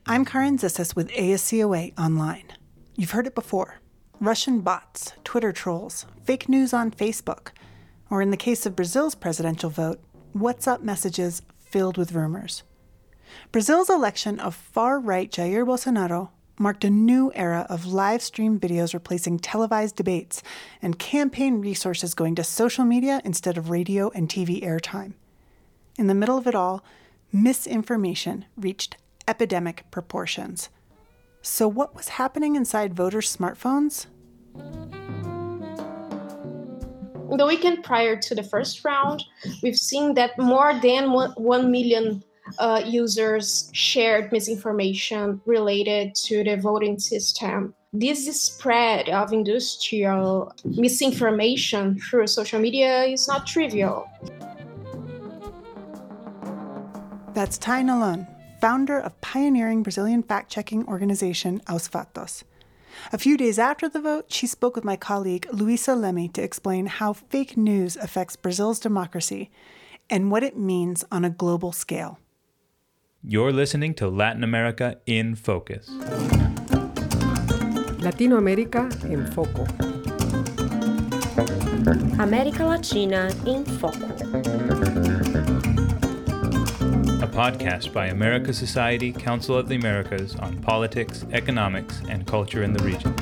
I'm Karin Zissis with ASCOA Online. You've heard it before. Russian bots, Twitter trolls, fake news on Facebook, or in the case of Brazil's presidential vote, WhatsApp messages filled with rumors. Brazil's election of far-right Jair Bolsonaro marked a new era of live-stream videos replacing televised debates and campaign resources going to social media instead of radio and TV airtime. In the middle of it all, misinformation reached epidemic proportions. So what was happening inside voters' smartphones? In the weekend prior to the first round, we've seen that more than 1 million users shared misinformation related to the voting system. This spread of industrial misinformation through social media is not trivial. That's Thay Nalon, founder of pioneering Brazilian fact-checking organization Aos Fatos. A few days after the vote, she spoke with my colleague Luisa Leme to explain how fake news affects Brazil's democracy and what it means on a global scale. You're listening to Latin America in Focus. Latinoamérica en Foco. América Latina em Foco. A podcast by America Society, Council of the Americas on politics, economics, and culture in the region.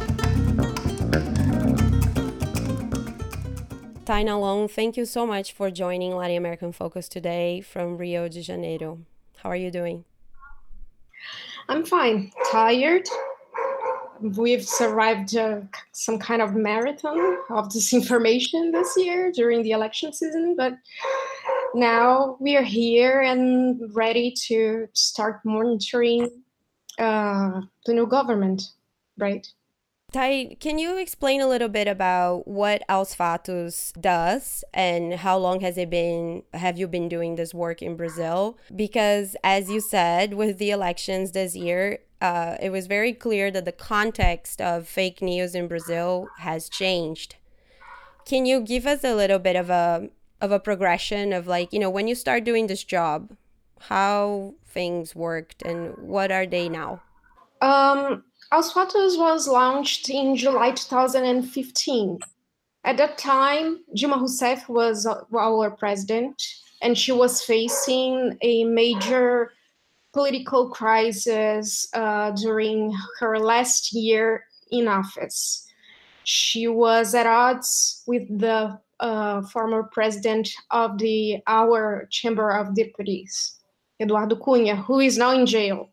Thay Nalon, thank you so much for joining Latin American Focus today from Rio de Janeiro. How are you doing? I'm fine. Tired. We've survived some kind of marathon of disinformation this year during the election season, but now we are here and ready to start monitoring the new government, right? Thay, can you explain a little bit about what Aos Fatos does and how long have you been doing this work in Brazil? Because as you said, with the elections this year, it was very clear that the context of fake news in Brazil has changed. Can you give us a little bit of a progression of when you start doing this job, how things worked and what are they now? Aos Fatos was launched in July 2015. At that time, Dilma Rousseff was our president, and she was facing a major political crisis during her last year in office. She was at odds with the former president of our Chamber of Deputies, Eduardo Cunha, who is now in jail.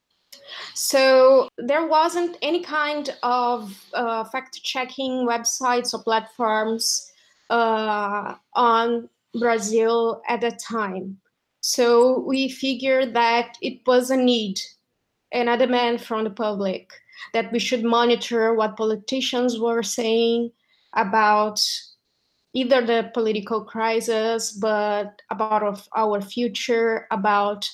So there wasn't any kind of fact-checking websites or platforms on Brazil at that time. So we figured that it was a need and a demand from the public that we should monitor what politicians were saying about either the political crisis, but about our future, about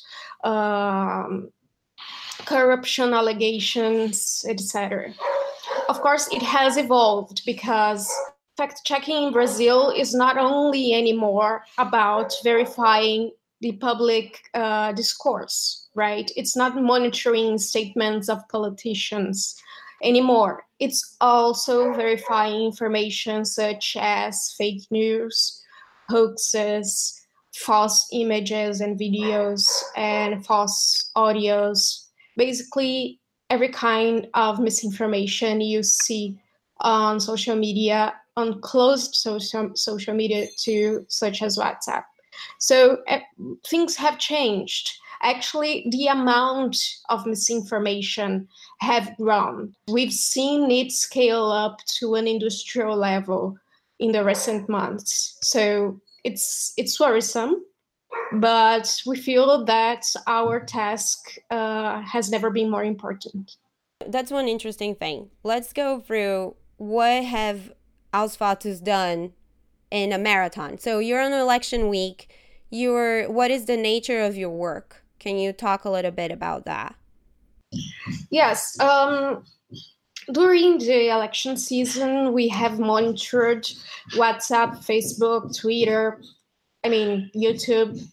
corruption allegations, etc. Of course, it has evolved because fact-checking in Brazil is not only anymore about verifying the public discourse, right? It's not monitoring statements of politicians anymore. It's also verifying information such as fake news, hoaxes, false images and videos, and false audios. Basically, every kind of misinformation you see on social media, on closed social media too, such as WhatsApp. So things have changed. Actually, the amount of misinformation have grown. We've seen it scale up to an industrial level in the recent months. So it's worrisome. But we feel that our task has never been more important. That's one interesting thing. Let's go through what have Aos Fatos done in a marathon. So you're on election week. What is the nature of your work? Can you talk a little bit about that? Yes. During the election season, we have monitored WhatsApp, Facebook, Twitter, YouTube,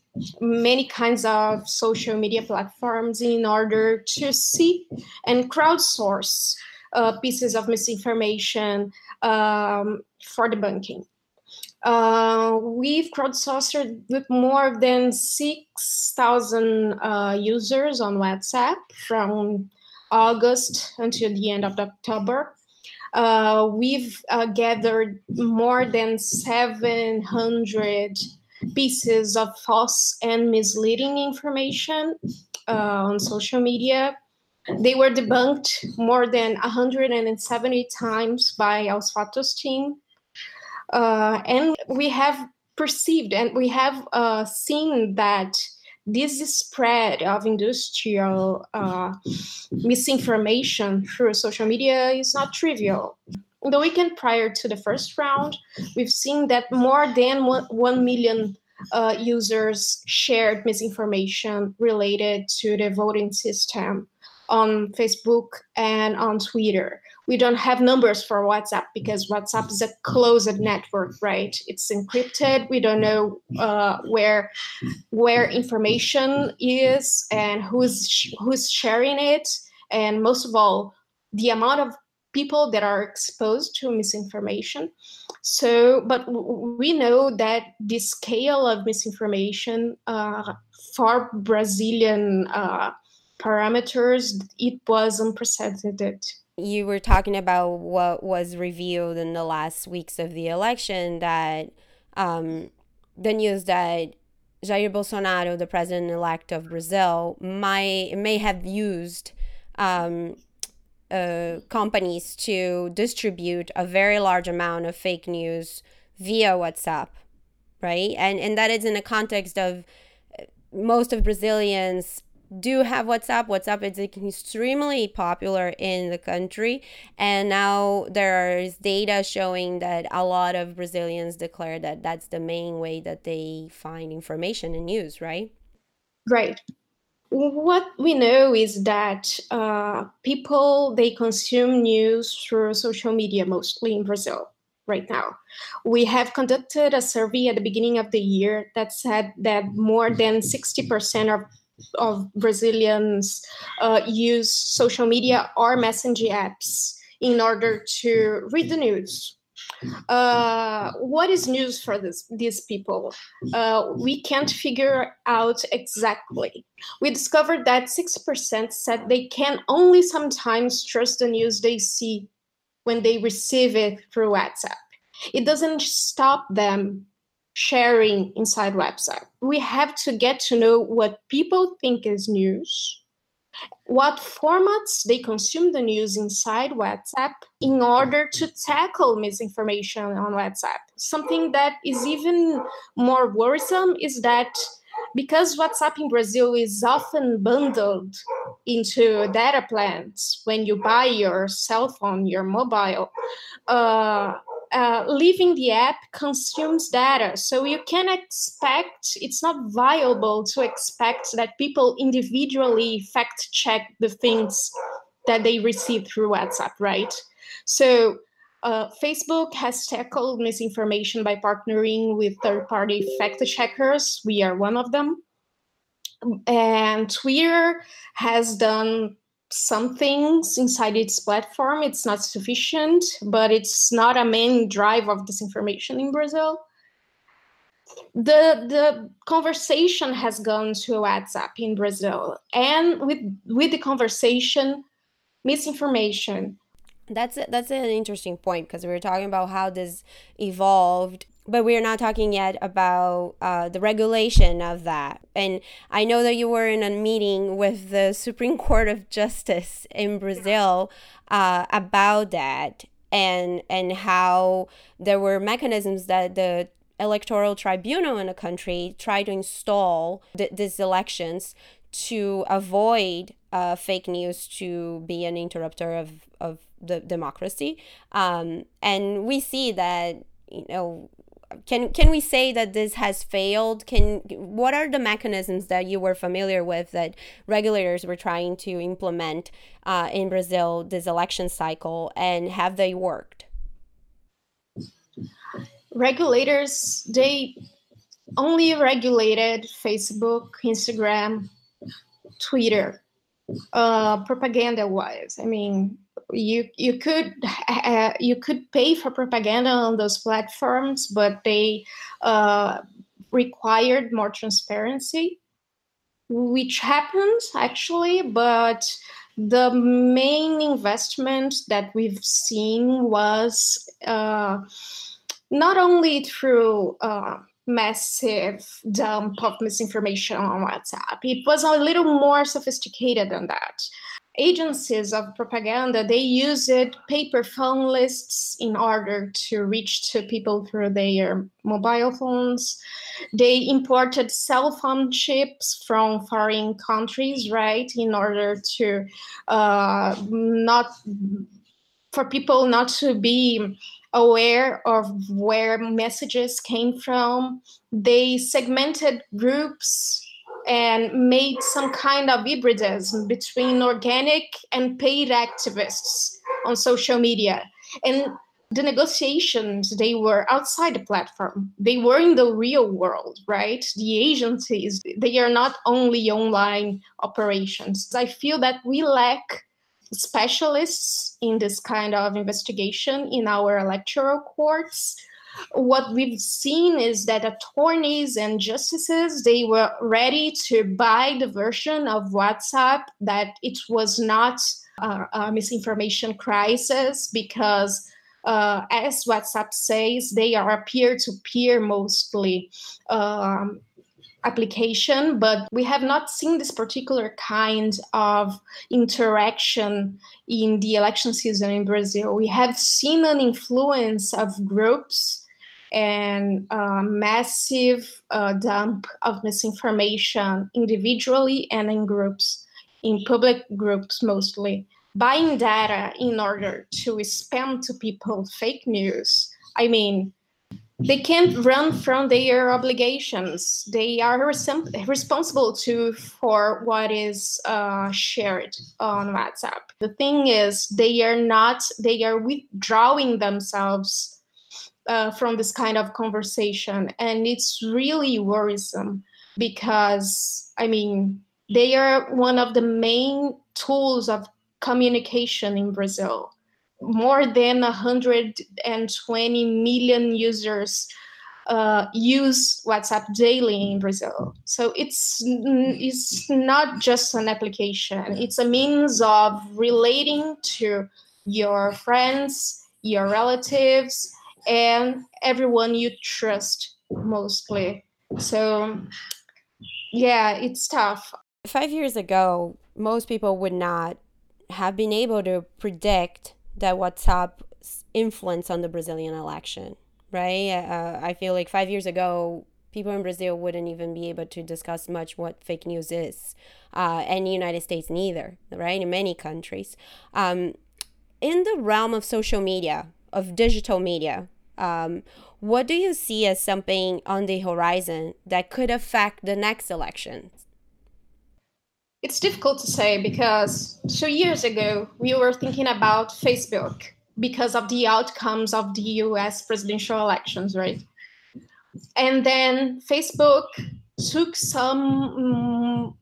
many kinds of social media platforms in order to see and crowdsource pieces of misinformation for debunking. We've crowdsourced with more than 6,000 users on WhatsApp from August until the end of October. We've gathered more than 700 pieces of false and misleading information on social media. They were debunked more than 170 times by Aos Fatos team. And we have perceived and we have seen that this spread of industrial misinformation through social media is not trivial. The weekend prior to the first round, we've seen that more than 1 million users shared misinformation related to the voting system on Facebook and on Twitter. We don't have numbers for WhatsApp because WhatsApp is a closed network, right? It's encrypted. We don't know where information is and who's sharing it. And most of all, the amount of people that are exposed to misinformation. So, but we know that the scale of misinformation for Brazilian parameters, it was unprecedented. You were talking about what was revealed in the last weeks of the election, that the news that Jair Bolsonaro, the president-elect of Brazil, may have used companies to distribute a very large amount of fake news via WhatsApp, right? And that is in the context of most of Brazilians do have WhatsApp. WhatsApp is extremely popular in the country. And now there is data showing that a lot of Brazilians declare that that's the main way that they find information and news, right? Right. What we know is that people, they consume news through social media, mostly in Brazil right now. We have conducted a survey at the beginning of the year that said that more than 60% of Brazilians use social media or messenger apps in order to read the news. What is news for these people? We can't figure out exactly. We discovered that 6% said they can only sometimes trust the news they see when they receive it through WhatsApp. It doesn't stop them sharing inside WhatsApp. We have to get to know what people think is news, what formats they consume the news inside WhatsApp in order to tackle misinformation on WhatsApp. Something that is even more worrisome is that because WhatsApp in Brazil is often bundled into data plans when you buy your cell phone, your mobile, leaving the app consumes data. So you can expect, it's not viable to expect that people individually fact check the things that they receive through WhatsApp, right? So Facebook has tackled misinformation by partnering with third-party fact checkers. We are one of them. And Twitter has done some things inside its platform. It's not sufficient, but it's not a main drive of disinformation in Brazil. The conversation has gone to WhatsApp in Brazil, and with the conversation, misinformation. That's an interesting point, because we were talking about how this evolved, but we're not talking yet about the regulation of that. And I know that you were in a meeting with the Supreme Court of Justice in Brazil about that, and how there were mechanisms that the electoral tribunal in the country tried to install these elections to avoid fake news to be an interrupter of the democracy. And we see that, can we say that this has failed? What are the mechanisms that you were familiar with that regulators were trying to implement in Brazil this election cycle, and have they worked? Regulators, only regulated Facebook, Instagram, Twitter, propaganda-wise. I mean, you could pay for propaganda on those platforms, but they required more transparency, which happens actually, but the main investment that we've seen was not only through massive dump of misinformation on WhatsApp. It was a little more sophisticated than that. Agencies of propaganda, they used paper phone lists in order to reach to people through their mobile phones. They imported cell phone chips from foreign countries, right, in order to for people not to be aware of where messages came from. They segmented groups and made some kind of hybridism between organic and paid activists on social media. And the negotiations, they were outside the platform. They were in the real world, right? The agencies, they are not only online operations. I feel that we lack specialists in this kind of investigation in our electoral courts. What we've seen is that attorneys and justices, they were ready to buy the version of WhatsApp that it was not a misinformation crisis because as WhatsApp says, they are a peer-to-peer mostly application, but we have not seen this particular kind of interaction in the election season in Brazil. We have seen an influence of groups and massive dump of misinformation individually and in groups, in public groups mostly, buying data in order to spam to people fake news. I mean, they can't run from their obligations. They are responsible for what is shared on WhatsApp. The thing is, they are withdrawing themselves from this kind of conversation. And it's really worrisome because, I mean, they are one of the main tools of communication in Brazil. More than 120 million users use WhatsApp daily in Brazil. So it's not just an application. It's a means of relating to your friends, your relatives, and everyone you trust mostly. So, yeah, it's tough. 5 years ago, most people would not have been able to predict that WhatsApp's influence on the Brazilian election, right? I feel like 5 years ago, people in Brazil wouldn't even be able to discuss much what fake news is, and the United States neither, right? In many countries. In the realm of social media, of digital media, what do you see as something on the horizon that could affect the next election? It's difficult to say because 2 years ago, we were thinking about Facebook because of the outcomes of the US presidential elections, right? And then Facebook took some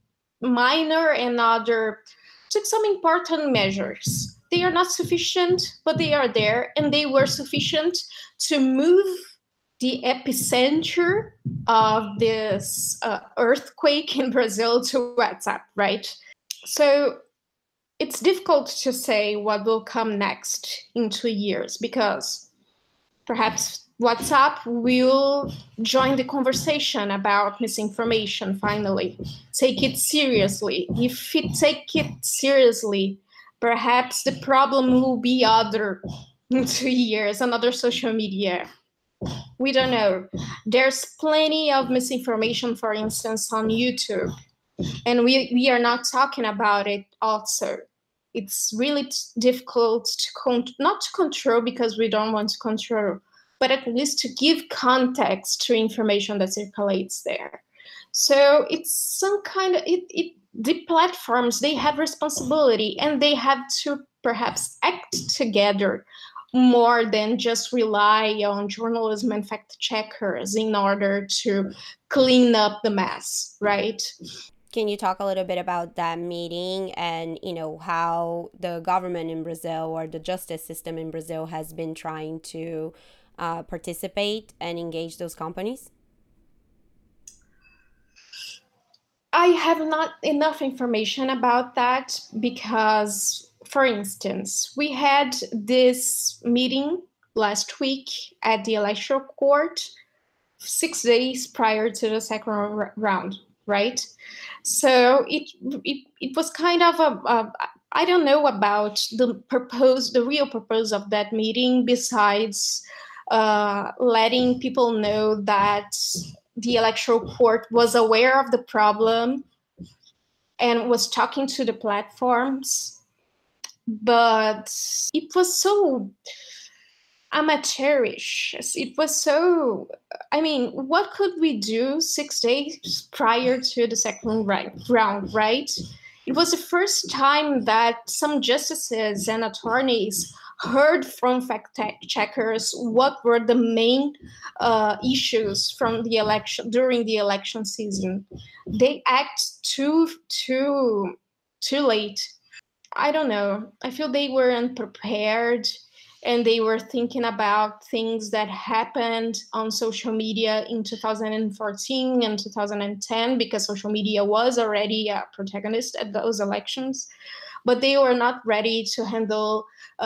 took some important measures. They are not sufficient, but they are there, and they were sufficient to move the epicenter of this earthquake in Brazil to WhatsApp, right? So it's difficult to say what will come next in 2 years because perhaps WhatsApp will join the conversation about misinformation finally. Take it seriously. If it take it seriously, perhaps the problem will be other in 2 years, another social media. We don't know. There's plenty of misinformation, for instance, on YouTube. And we are not talking about it also. It's really difficult to not to control because we don't want to control, but at least to give context to information that circulates there. So it's some kind of, the platforms, they have responsibility and they have to perhaps act together more than just rely on journalism and fact checkers in order to clean up the mess, right? Can you talk a little bit about that meeting and, how the government in Brazil or the justice system in Brazil has been trying to participate and engage those companies? I have not enough information about that because, for instance, we had this meeting last week at the electoral court 6 days prior to the second round, right? So it was kind of I don't know about the real purpose of that meeting besides letting people know that the electoral court was aware of the problem and was talking to the platforms, but it was so amateurish. It was so, what could we do 6 days prior to the second round, right? It was the first time that some justices and attorneys heard from fact checkers what were the main issues from the election during the election season. They act too late. I don't know. I feel they were unprepared and they were thinking about things that happened on social media in 2014 and 2010 because social media was already a protagonist at those elections, but they were not ready to handle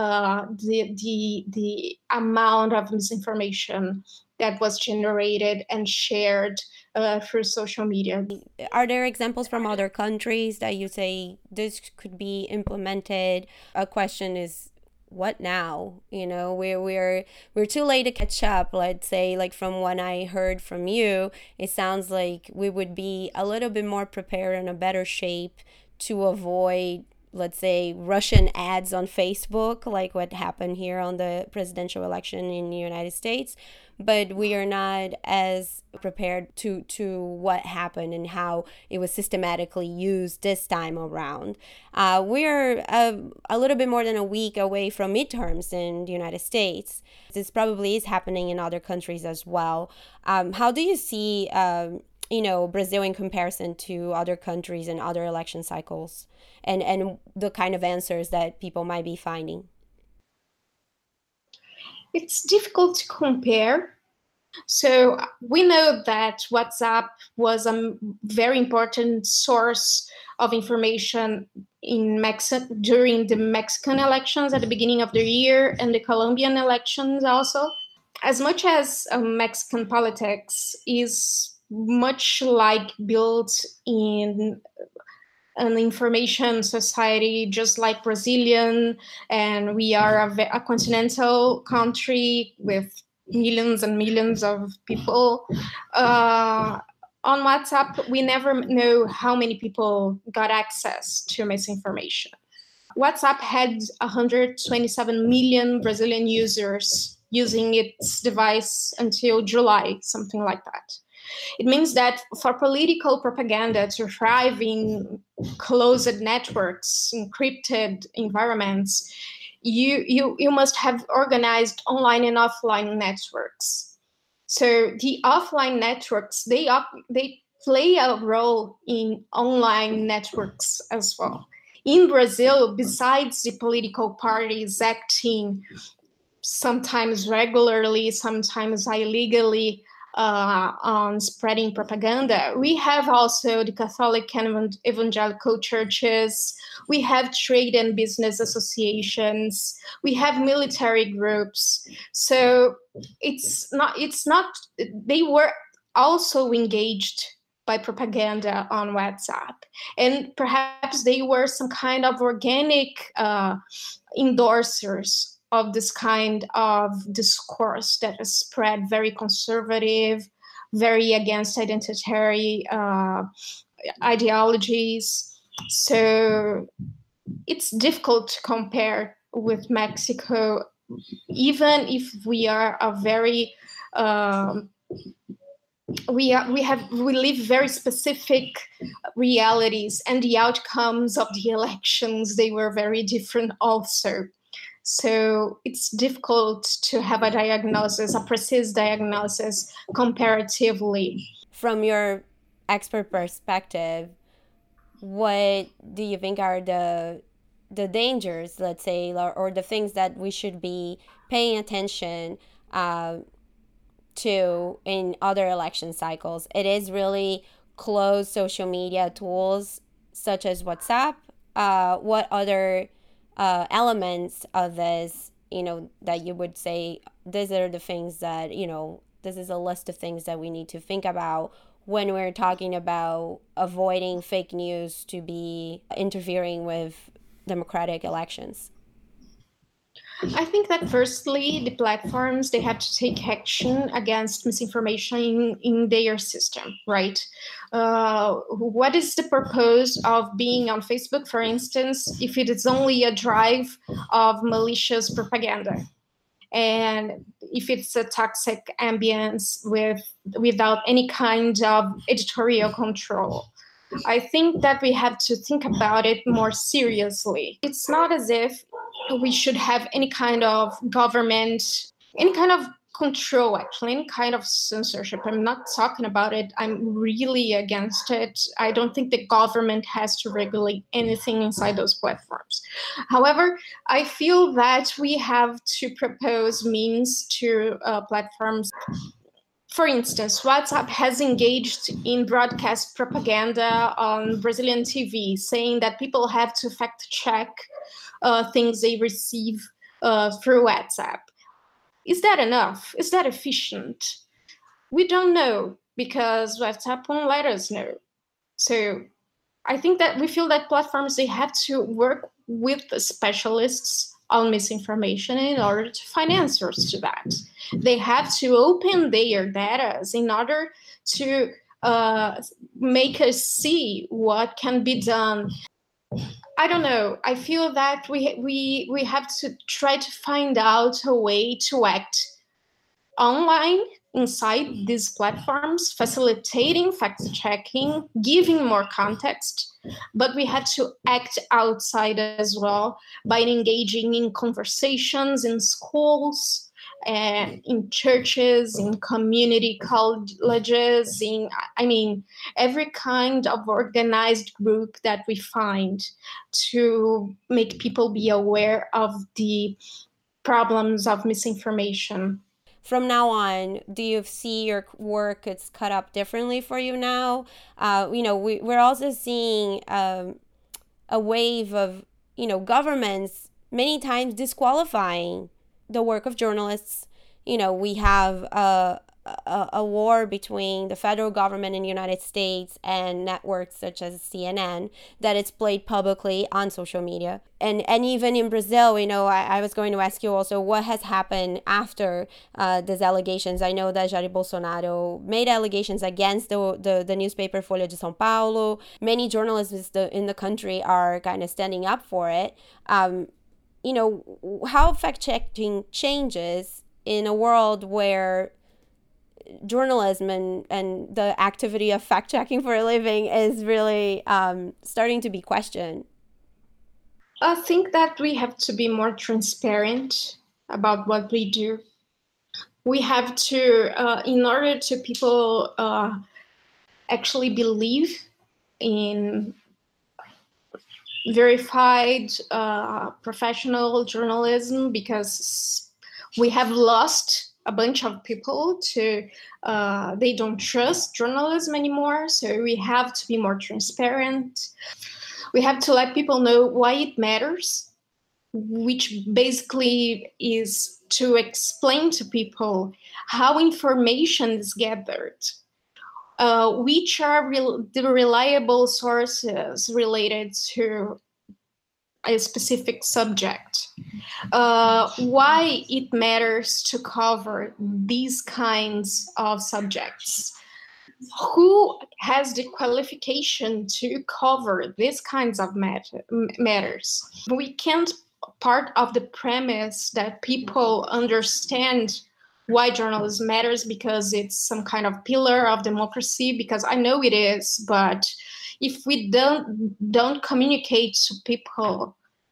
the amount of misinformation that was generated and shared through social media. Are there examples from other countries that you say this could be implemented? A question is, what now? We're too late to catch up. Let's say, like from what I heard from you, it sounds like we would be a little bit more prepared and a better shape to avoid, let's say, Russian ads on Facebook, like what happened here on the presidential election in the United States. But we are not as prepared to what happened and how it was systematically used this time around. We're a little bit more than a week away from midterms in the United States. This probably is happening in other countries as well. How do you see Brazil in comparison to other countries and other election cycles and the kind of answers that people might be finding? It's difficult to compare. So we know that WhatsApp was a very important source of information in during the Mexican elections at the beginning of the year and the Colombian elections also. As much as Mexican politics is much like built in an information society, just like Brazilian, and we are a continental country with millions and millions of people. On WhatsApp, we never know how many people got access to misinformation. WhatsApp had 127 million Brazilian users using its device until July, something like that. It means that for political propaganda to thrive in closed networks, encrypted environments, you must have organized online and offline networks. So the offline networks, they play a role in online networks as well. In Brazil, besides the political parties acting sometimes regularly, sometimes illegally, on spreading propaganda, we have also the Catholic and evangelical churches, we have trade and business associations, we have military groups. So it's not they were also engaged by propaganda on WhatsApp, and perhaps they were some kind of organic endorsers of this kind of discourse that is spread, very conservative, very against identitary ideologies. So it's difficult to compare with Mexico, even if we are a very we live very specific realities, and the outcomes of the elections, they were very different also. So it's difficult to have a diagnosis, a precise diagnosis comparatively. From your expert perspective, what do you think are the dangers, let's say, or the things that we should be paying attention to in other election cycles? It is really closed social media tools such as WhatsApp. What other elements of this, that you would say these are the things that, this is a list of things that we need to think about when we're talking about avoiding fake news to be interfering with democratic elections? I think that firstly, the platforms, they have to take action against misinformation in their system, right? What is the purpose of being on Facebook, for instance, if it is only a drive of malicious propaganda? And if it's a toxic ambience without any kind of editorial control? I think that we have to think about it more seriously. It's not as if we should have any kind of government, any kind of control, actually, any kind of censorship. I'm not talking about it. I'm really against it. I don't think the government has to regulate anything inside those platforms. However, I feel that we have to propose means to platforms. For instance, WhatsApp has engaged in broadcast propaganda on Brazilian TV, saying that people have to fact check things they receive through WhatsApp. Is that enough? Is that efficient? We don't know, because WhatsApp won't let us know. So I think that we feel that platforms, they have to work with the specialists on misinformation in order to find answers to that. They have to open their data in order to make us see what can be done. I don't know. I feel that we have to try to find out a way to act online inside these platforms, facilitating fact-checking, giving more context, but we had to act outside as well by engaging in conversations in schools and in churches, in community colleges, every kind of organized group that we find to make people be aware of the problems of misinformation. From now on, do you see your work is cut up differently for you now? We're also seeing a wave of, governments many times disqualifying the work of journalists. We have a war between the federal government in the United States and networks such as CNN that it's played publicly on social media. And even in Brazil, I was going to ask you also what has happened after these allegations. I know that Jair Bolsonaro made allegations against the newspaper Folha de São Paulo. Many journalists in the country are kind of standing up for it. How fact-checking changes in a world where journalism and the activity of fact-checking for a living is really starting to be questioned? I think that we have to be more transparent about what we do. We have to, in order to people actually believe in verified professional journalism, because we have lost a bunch of people to they don't trust journalism anymore. So we have to be more transparent. We have to let people know why it matters, which basically is to explain to people how information is gathered, which are the reliable sources related to a specific subject, why it matters to cover these kinds of subjects, who has the qualification to cover these kinds of matters. We can't part of the premise that people understand why journalism matters because it's some kind of pillar of democracy, because I know it is, but if we don't communicate to people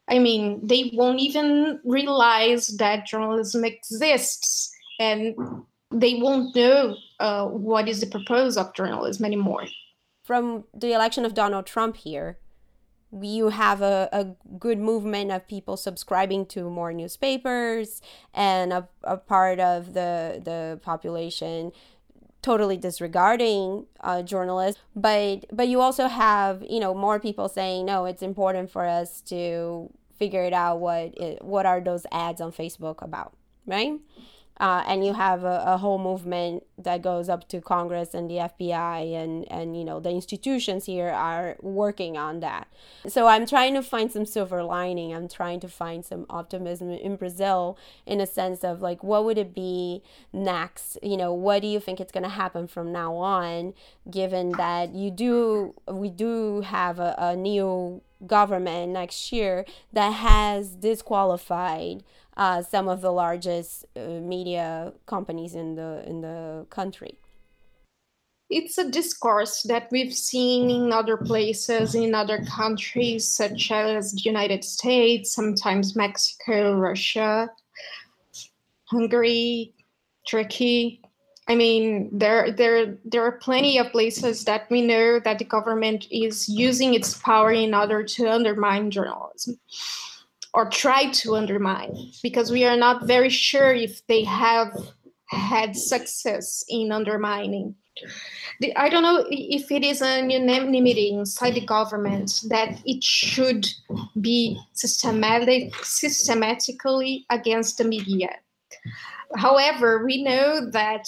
I mean, they won't even realize that journalism exists, and they won't know what is the purpose of journalism anymore. From the election of Donald Trump here, you have a good movement of people subscribing to more newspapers, and a part of the population totally disregarding journalists. But you also have, more people saying, no, it's important for us to figure it out what are those ads on Facebook about, right? And you have a whole movement that goes up to Congress and the FBI, and the institutions here are working on that. So I'm trying to find some silver lining. I'm trying to find some optimism in Brazil, in a sense of like, what would it be next? What do you think it's going to happen from now on, given that we do have a new government next year that has disqualified some of the largest media companies in the country? It's a discourse that we've seen in other places, in other countries, such as the United States, sometimes Mexico, Russia, Hungary, Turkey. I mean, there are plenty of places that we know that the government is using its power in order to undermine journalism, or try to undermine, because we are not very sure if they have had success in undermining. I don't know if it is an unanimity inside the government that it should be systematically against the media. However, we know that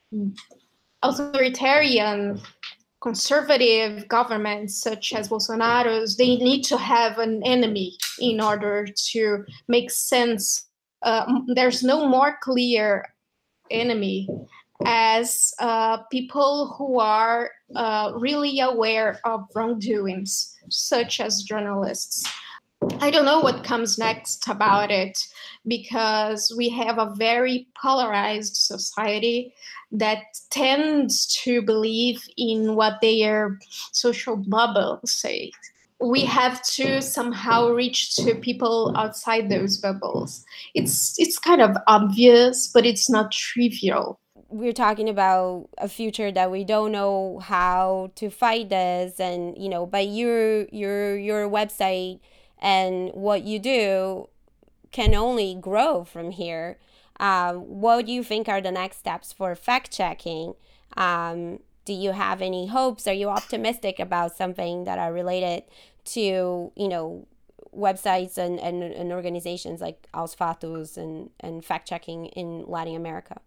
authoritarian conservative governments such as Bolsonaro's, they need to have an enemy in order to make sense. There's no more clear enemy as people who are really aware of wrongdoings, such as journalists. I don't know what comes next about it, because we have a very polarized society that tends to believe in what their social bubbles say. We have to somehow reach to people outside those bubbles. It's kind of obvious, but it's not trivial. We're talking about a future that we don't know how to fight this, and but your website and what you do can only grow from here. What do you think are the next steps for fact checking? Do you have any hopes? Are you optimistic about something that are related to websites and organizations like Aos Fatos and fact checking in Latin America?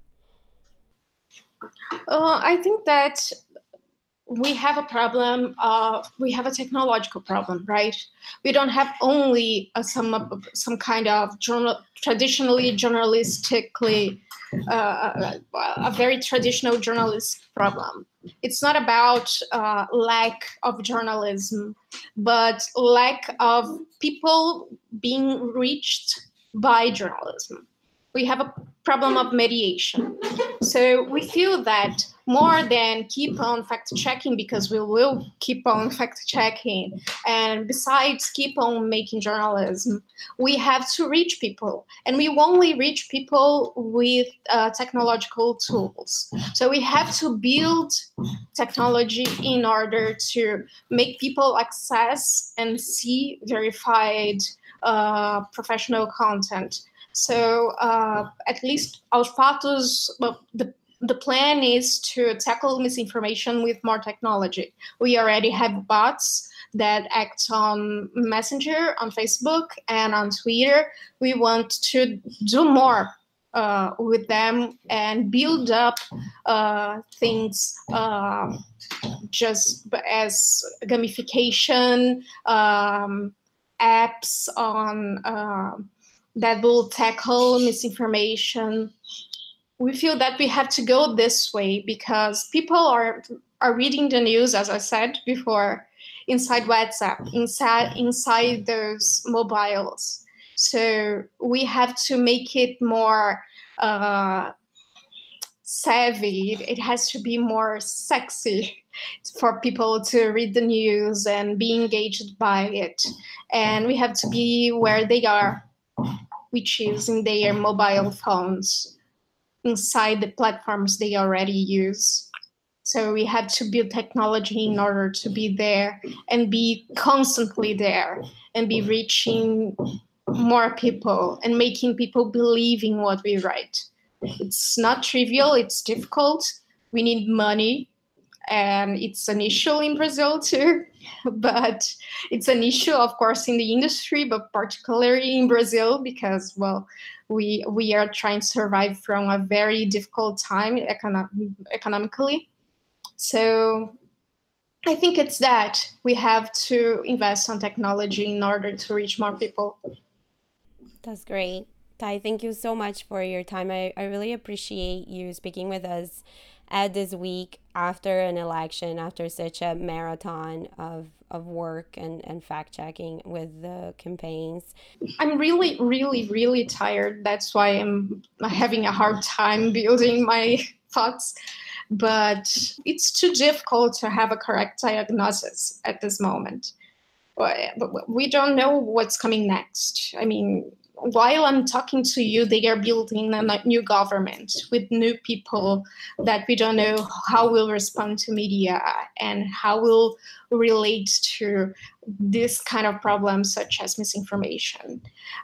I think that we have a problem. We have a technological problem, right? We don't have only some kind of traditionally journalistically a very traditional journalist problem. It's not about lack of journalism, but lack of people being reached by journalism. We have a problem of mediation. So we feel that more than keep on fact-checking, because we will keep on fact-checking, and besides keep on making journalism, we have to reach people. And we only reach people with technological tools. So we have to build technology in order to make people access and see verified professional content. So at least Aos Fatos, the plan is to tackle misinformation with more technology. We already have bots that act on Messenger, on Facebook, and on Twitter. We want to do more with them and build up things just as gamification, apps on that will tackle misinformation. We feel that we have to go this way because people are reading the news, as I said before, inside WhatsApp, inside those mobiles. So we have to make it more savvy. It has to be more sexy for people to read the news and be engaged by it. And we have to be where they are, which is in their mobile phones, inside the platforms they already use. So we have to build technology in order to be there and be constantly there and be reaching more people and making people believe in what we write. It's not trivial, it's difficult. We need money, and it's an issue in Brazil too. But it's an issue, of course, in the industry, but particularly in Brazil because, well, we are trying to survive from a very difficult time economically. So I think it's that we have to invest on technology in order to reach more people. That's great. Ty, thank you so much for your time. I really appreciate you speaking with us at this week after an election, after such a marathon of work and fact-checking with the campaigns. I'm really, really, really tired. That's why I'm having a hard time building my thoughts. But it's too difficult to have a correct diagnosis at this moment. We don't know what's coming next. I mean, while I'm talking to you, they are building a new government with new people that we don't know how will respond to media and how will relate to this kind of problems such as misinformation.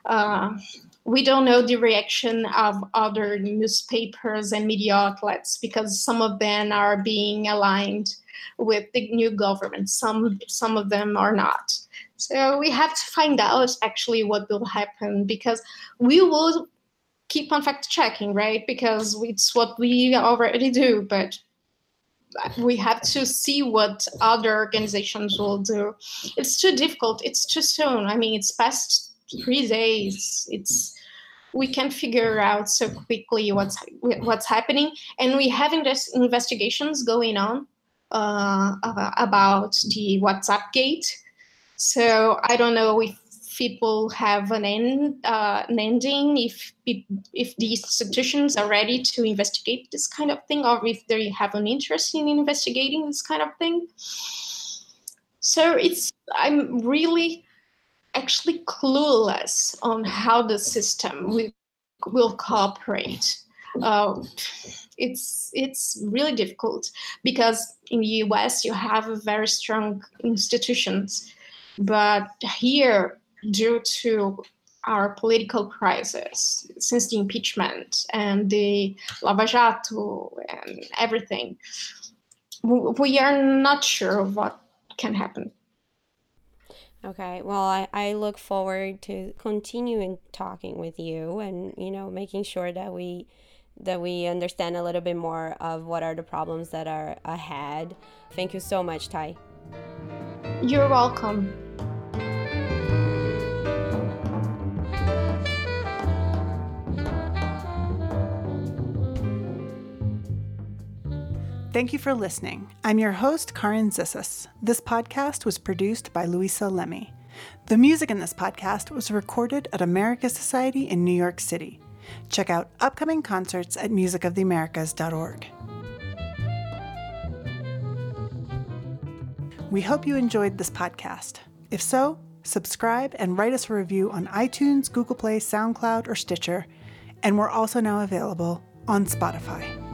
We don't know the reaction of other newspapers and media outlets because some of them are being aligned with the new government. Some of them are not. So we have to find out actually what will happen because we will keep on fact checking, right? Because it's what we already do, but we have to see what other organizations will do. It's too difficult. It's too soon. I mean, it's past 3 days. We can figure out so quickly what's happening, and we have investigations going on about the WhatsApp gate. So I don't know if it will have an ending, if the institutions are ready to investigate this kind of thing, or if they have an interest in investigating this kind of thing. So I'm really actually clueless on how the system will cooperate. It's really difficult because in the US you have very strong institutions, but here, due to our political crisis since the impeachment and the Lava Jato and everything, we are not sure what can happen. Okay, well, I look forward to continuing talking with you and, making sure that we understand a little bit more of what are the problems that are ahead. Thank you so much, Ty. You're welcome. Thank you for listening. I'm your host, Karin Zissis. This podcast was produced by Luisa Lemmy. The music in this podcast was recorded at America Society in New York City. Check out upcoming concerts at musicoftheamericas.org. We hope you enjoyed this podcast. If so, subscribe and write us a review on iTunes, Google Play, SoundCloud, or Stitcher. And we're also now available on Spotify.